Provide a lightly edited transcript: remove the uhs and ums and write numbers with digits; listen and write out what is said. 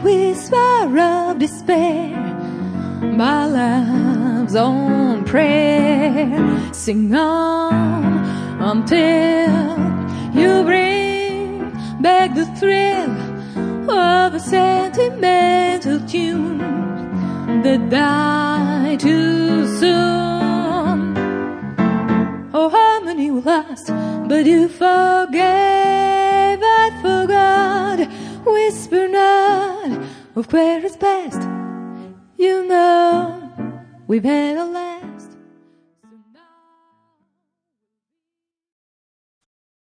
whisper of despair, my love's own prayer. Sing on until you bring back the thrill of a sentimental tune that died too soon. Oh, harmony will last, but you forgave, I forgot. Whisper not of where is best. You know we've had a